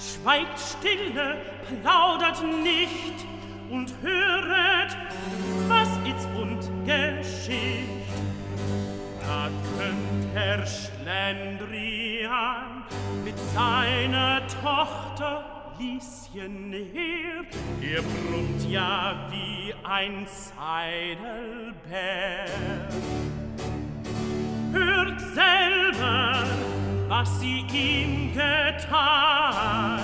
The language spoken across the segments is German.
Schweigt stille, plaudert nicht und höret, was itz und geschieht. Da kömmt Herr Schlendrian mit seiner Tochter Lieschen her. Er brummt ja wie ein Zeidelbär. Hört selber, was sie ihm getan.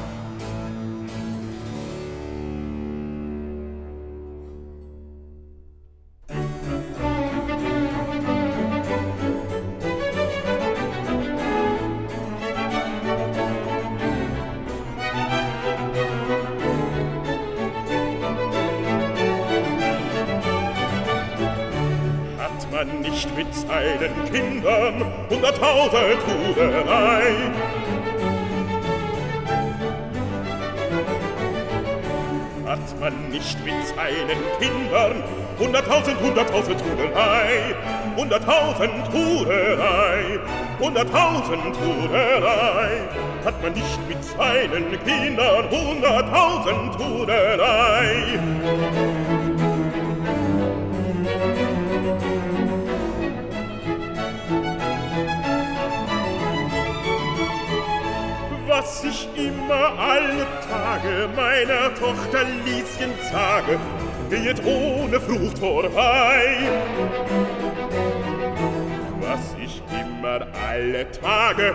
Man nicht mit seinen Kindern 100.000 Tuderei. Hat man nicht mit seinen Kindern 100.000 Tuderei, 100.000 Tuderei, 100.000 Tuderei. Hat man nicht mit seinen Kindern 100.000 Tuderei. Was ich immer alle Tage meiner Tochter Lieschen sage, geht ohne Frucht vorbei. Was ich immer alle Tage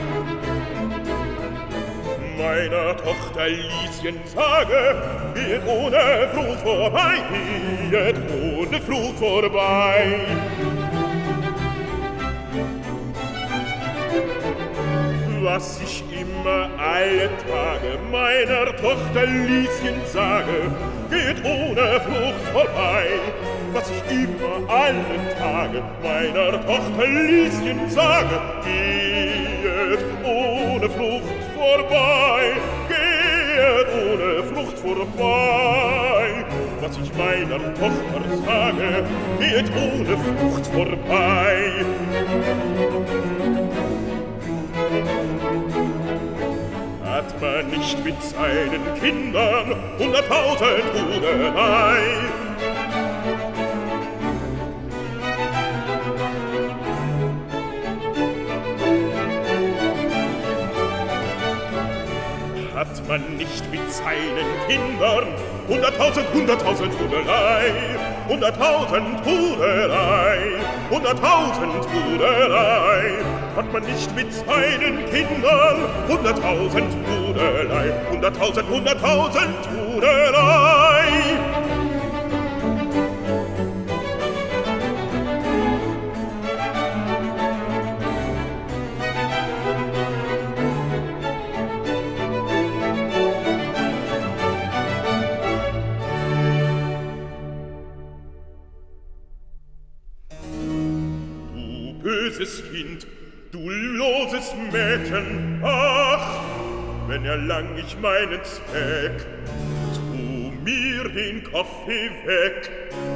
meiner Tochter Lieschen sage, geht ohne Frucht vorbei, geht ohne Frucht vorbei. Was ich immer alle Tage meiner Tochter Lieschen sage, geht ohne Frucht vorbei. Was ich immer alle Tage meiner Tochter Lieschen sage, geht ohne Frucht vorbei, geht ohne Frucht vorbei. Was ich meiner Tochter sage, geht ohne Frucht vorbei. Hat man nicht mit seinen Kindern 100.000 Tuderei. Hat man nicht mit seinen Kindern 100.000 Tuderei, 100.000 Tuderei, 100.000 Tuderei. Hat man nicht mit seinen Kindern 100.000 Tuderei, 100.000 Tuderei. Du böses Kind, du loses Mädchen, ach, wenn erlang ich meinen Zweck, tu mir den Kaffee weg.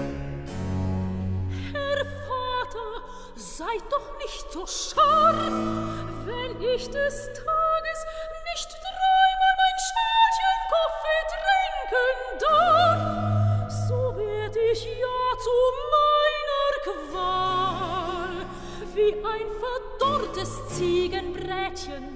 Herr Vater, seid doch nicht so scharf, wenn ich des Tages nicht dreimal mein Schälchen Kaffee trinken darf, so werd ich ja zu meiner Qual wie ein verdorrtes Ziegenbrätchen.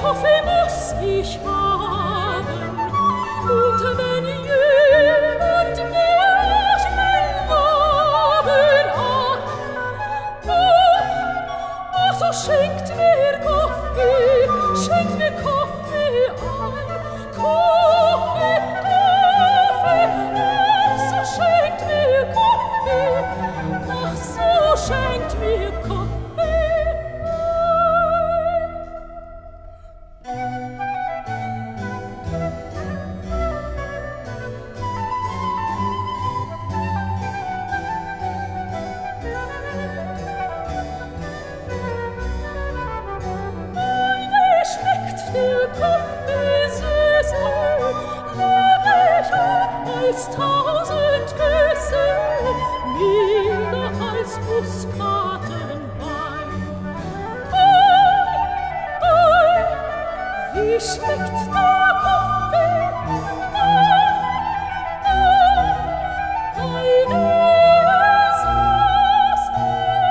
Kaffee muss ich haben. Und wenn jemand mich will haben, ach, so schenkt mir Kaffee ein. Kaffee, ach, so schenkt mir Kaffee. Ach, so schenkt mir Kaffee Wie schmeckt der Kaffee süße, lieblicher als 1000 Küsse, milder als Muskatenwein. Wie schmeckt der Kaffee? Eine Süße.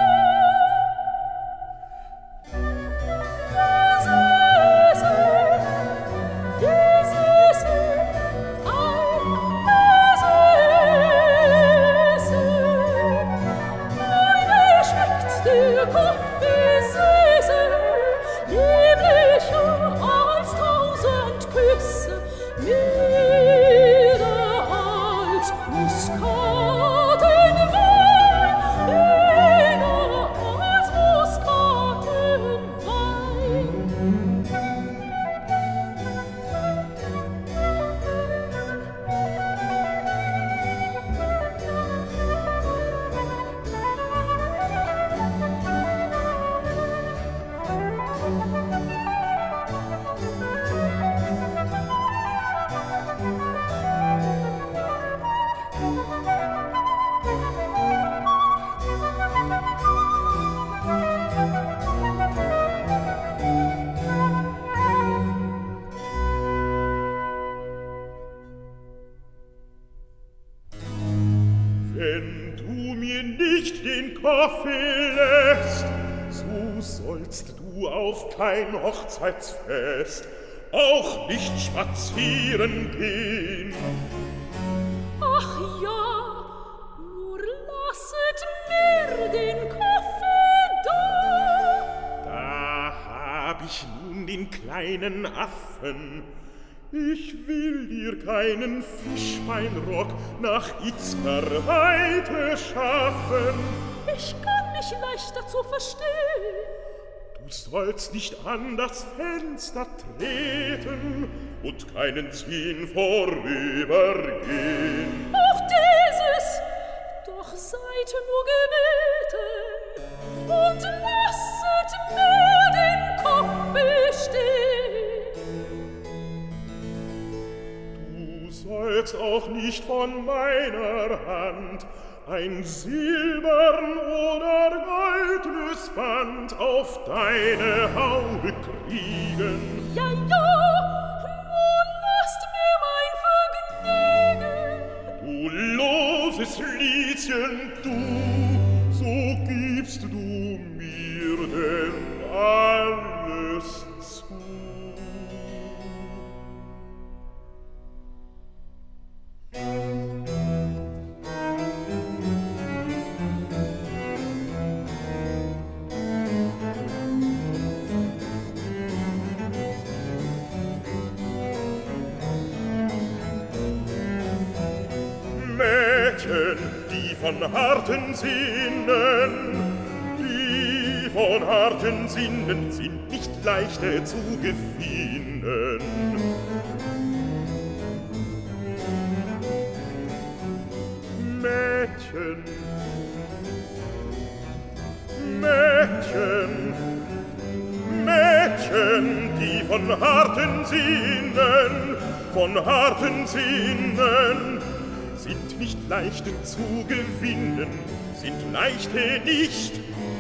Wenn du mir nicht den Kaffee lässt, so sollst du auf kein Hochzeitsfest, auch nicht spazieren gehen. Ach ja, nur lasset mir den Kaffee da. Da hab ich nun den kleinen Affen. Ich will dir keinen Fischbeinrock nach Itzker Weite schaffen. Ich kann mich leicht dazu verstehen. Du sollst nicht an das Fenster treten und keinen Sinn vorübergehen. Auch dieses, doch seid nur gebeten und lasset mir den Kaffee stehen. Du sollst auch nicht von meiner Hand ein silbern oder goldnes Band auf deine Haube kriegen. Ja, nun lasst mir mein Vergnügen. Du loses Lieschen, du, so gibst du mir denn alles zu. Mädchen, die von harten Sinnen sind nicht leichter zu gewinnen. Mädchen, die von harten Sinnen sind nicht leichte zu gewinnen, sind leichte nicht.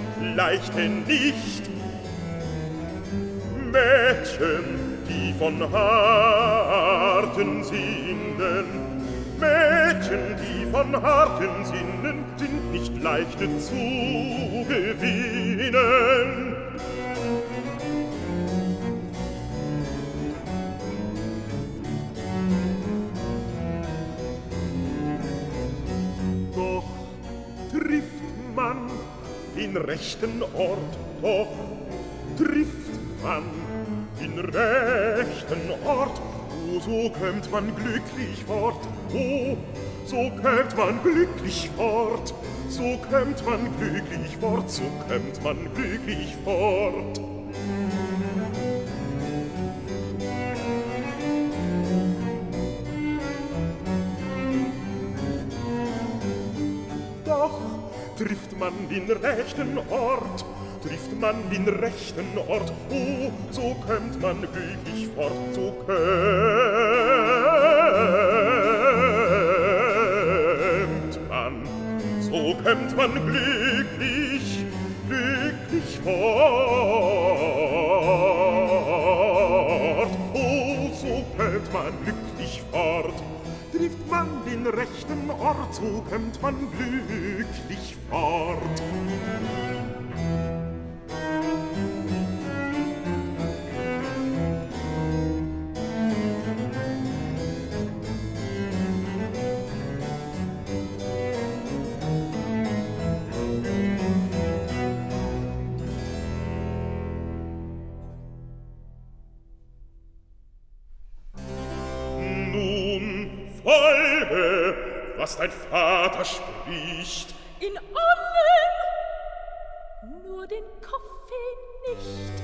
Mädchen, die von harten Sinnen sind nicht leichte zu gewinnen. rechten Ort, doch trifft man den rechten Ort. Oh, so kömmt man glücklich fort. Oh, so kömmt man glücklich fort. So kömmt man glücklich fort. So kömmt man glücklich fort. Doch trifft man den rechten Ort, trifft man den rechten Ort, oh, so kömmt man glücklich fort, so kömmt man glücklich fort, oh, so kömmt man glücklich fort. Trifft man den rechten Ort, so kömmt man glücklich fort. Folge, was dein Vater spricht. In allem, nur den Kaffee nicht.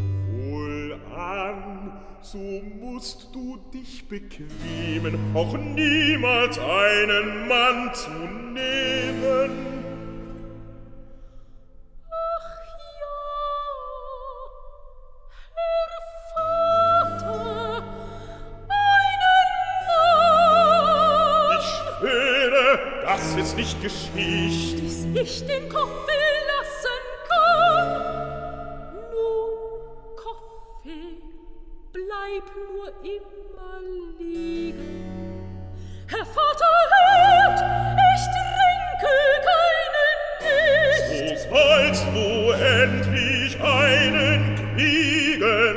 Wohlan, so musst du dich bequemen, auch niemals einen Mann zu nehmen. Das ist nicht Geschicht, dass ich den Kaffee lassen kann. Nun, Kaffee, bleib nur immer liegen. Herr Vater hört, ich trinke keinen nicht. So sollst du endlich einen kriegen.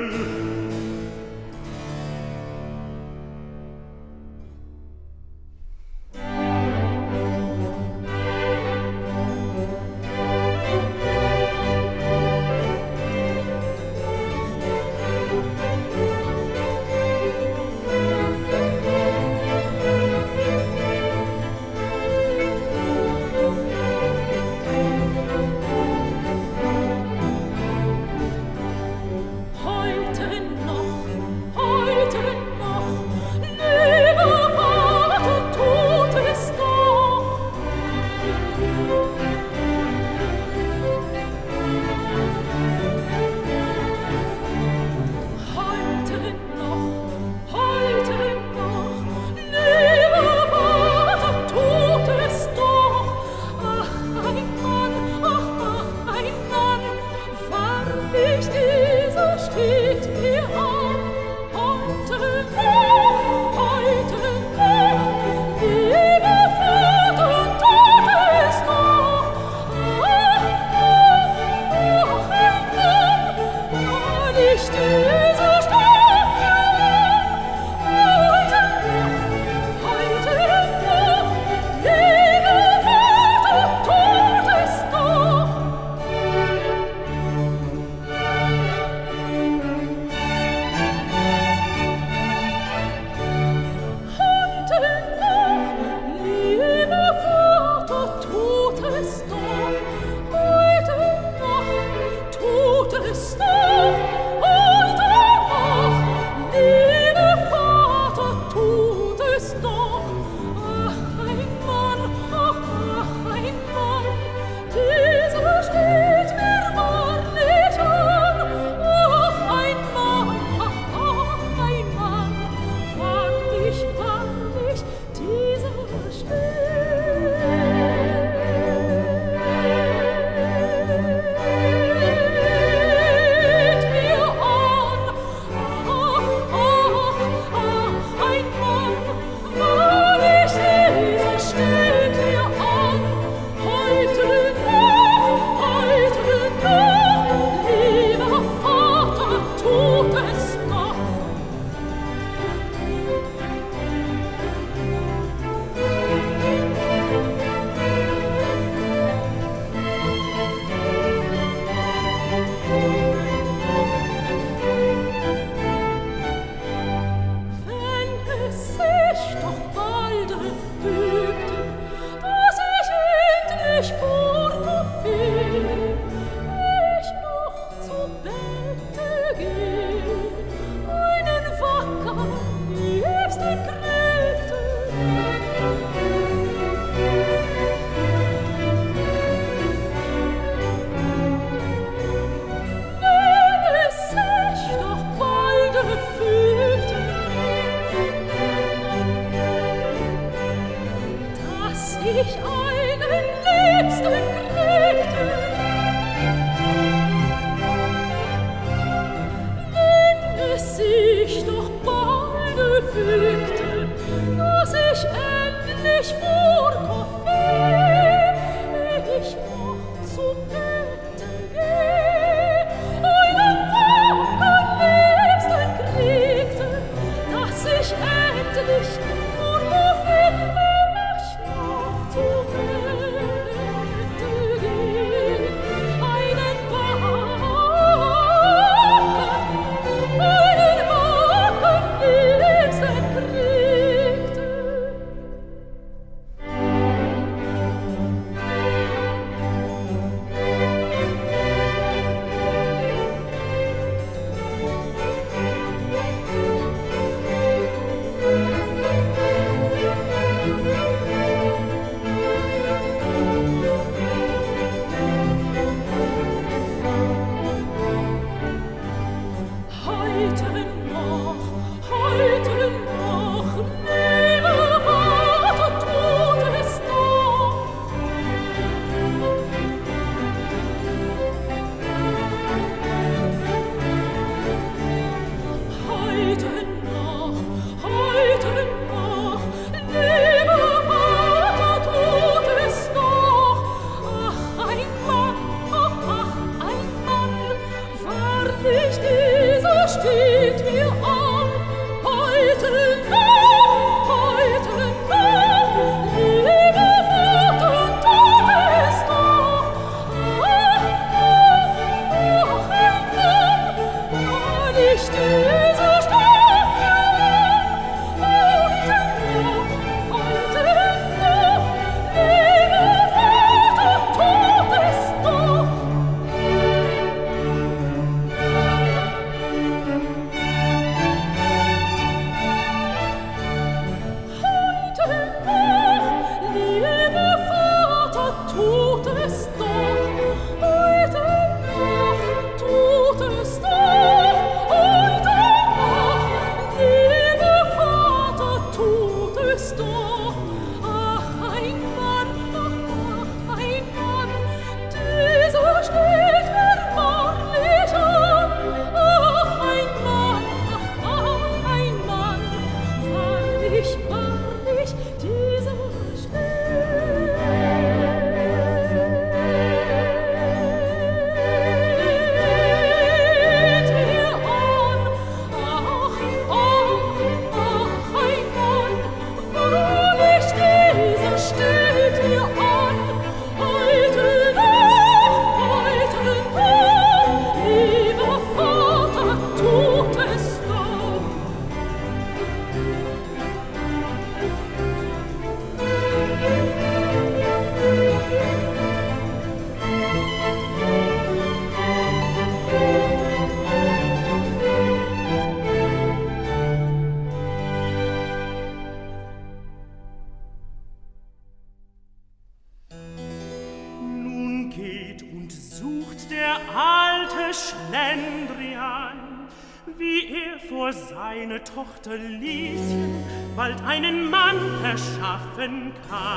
Tochter Lieschen bald einen Mann erschaffen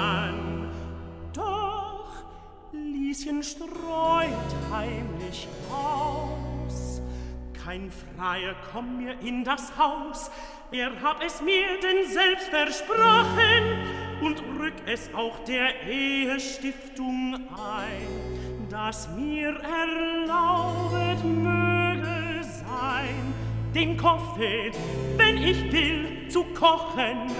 kann. Doch Lieschen streut heimlich aus. Kein Freier kommt mir in das Haus, er hat es mir denn selbst versprochen und rückt es auch der Ehestiftung ein, dass mir erlaubet möge sein, den Koffer, wenn ich will, zu kochen.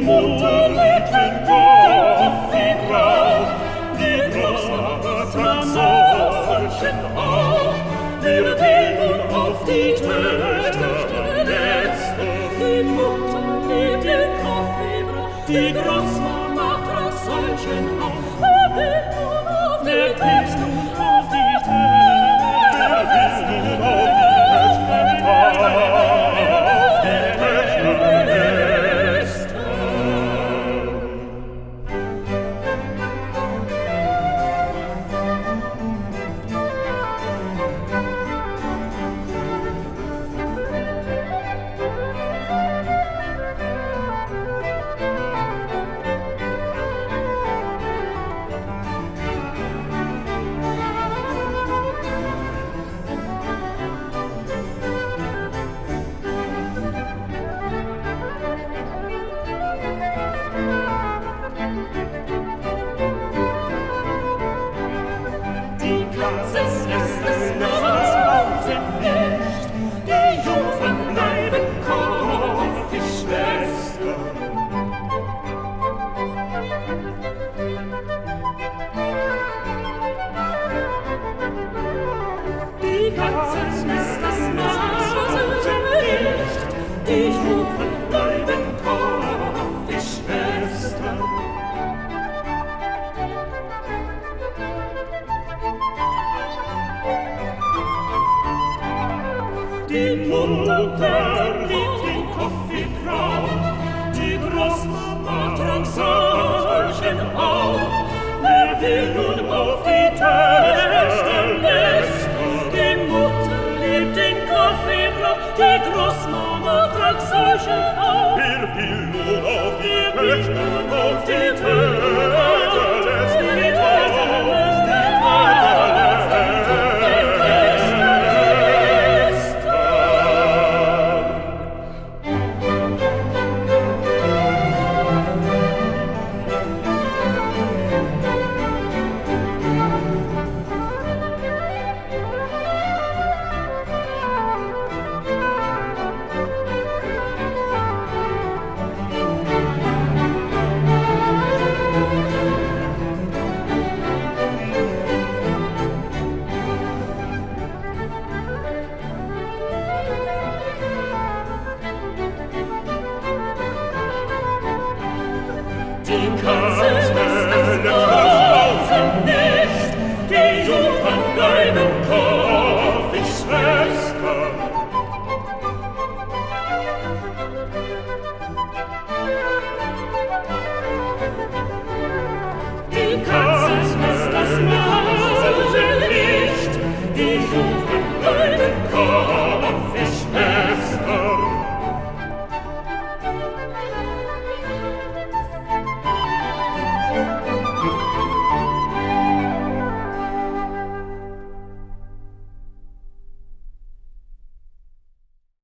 Mutter liebt den Kaffeebrauch, die Großmama trank solchen auch. Wir will nun auf die Töchter letzte. Die Mutter liebt den Kaffeebrauch, die Großmama trank solchen auch. Wer will nun auf die Töchter? Die Mutter liebt den Kaffeebrauch, die Großmama trank solchen auch. Wer will nun auf die Töchter lästern? Die Mutter liebt den Kaffeebrauch, die Großmama trank solchen auch. Wer will nun auf die Töchter